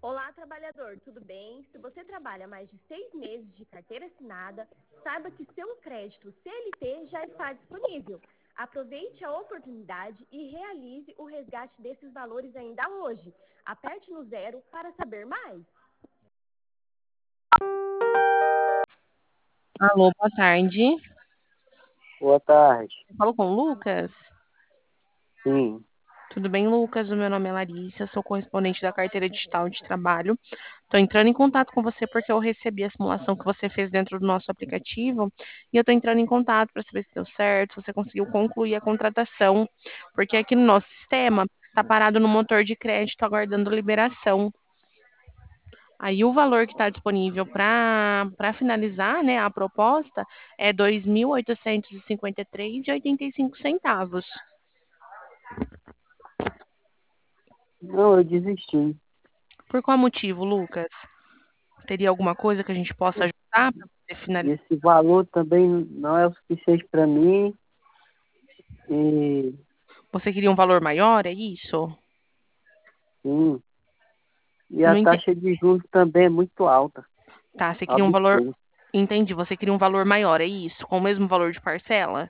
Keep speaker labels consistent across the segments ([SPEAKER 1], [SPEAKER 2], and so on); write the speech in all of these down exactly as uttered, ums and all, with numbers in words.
[SPEAKER 1] Olá, trabalhador, tudo bem? Se você trabalha mais de seis meses de carteira assinada, saiba que seu crédito C L T já está disponível. Aproveite a oportunidade e realize o resgate desses valores ainda hoje. Aperte no zero para saber mais.
[SPEAKER 2] Alô, boa tarde.
[SPEAKER 3] Boa tarde.
[SPEAKER 2] Eu falo com o Lucas?
[SPEAKER 3] Sim.
[SPEAKER 2] Tudo bem, Lucas? O meu nome é Larissa, sou correspondente da carteira digital de trabalho. Estou entrando em contato com você porque eu recebi a simulação que você fez dentro do nosso aplicativo e eu estou entrando em contato para saber se deu certo, se você conseguiu concluir a contratação, porque aqui no nosso sistema está parado no motor de crédito aguardando liberação. Aí o valor que está disponível para para finalizar, né, a proposta é dois mil oitocentos e cinquenta e três reais e oitenta e cinco centavos.
[SPEAKER 3] Não, eu desisti.
[SPEAKER 2] Por qual motivo, Lucas? Teria alguma coisa que a gente possa ajudar para você
[SPEAKER 3] E
[SPEAKER 2] finalizar?
[SPEAKER 3] esse valor também não é o suficiente para mim. E
[SPEAKER 2] Você queria um valor maior, é isso?
[SPEAKER 3] sim. E
[SPEAKER 2] Eu
[SPEAKER 3] a
[SPEAKER 2] não entendi.
[SPEAKER 3] taxa de juros também é muito alta.
[SPEAKER 2] Tá, você queria um valor.
[SPEAKER 3] Absurdo.
[SPEAKER 2] Entendi, você queria um valor maior, é isso? Com o mesmo valor de parcela?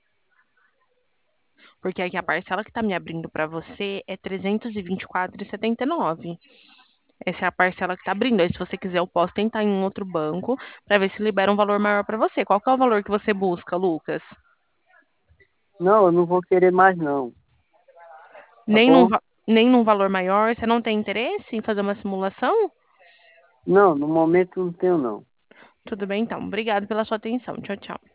[SPEAKER 2] Porque aqui a parcela que está me abrindo para você é trezentos e vinte e quatro reais e setenta e nove centavos. Essa é a parcela que está abrindo. Aí, se você quiser, eu posso tentar em um outro banco para ver se libera um valor maior para você. Qual que é o valor que você busca, Lucas?
[SPEAKER 3] Não, eu não vou querer mais não. Tá
[SPEAKER 2] Nem num,
[SPEAKER 3] bom?
[SPEAKER 2] va- nem num valor maior? Você não tem interesse em fazer uma simulação?
[SPEAKER 3] Não, no momento não tenho não.
[SPEAKER 2] Tudo bem, então. Obrigado pela sua atenção. Tchau, tchau.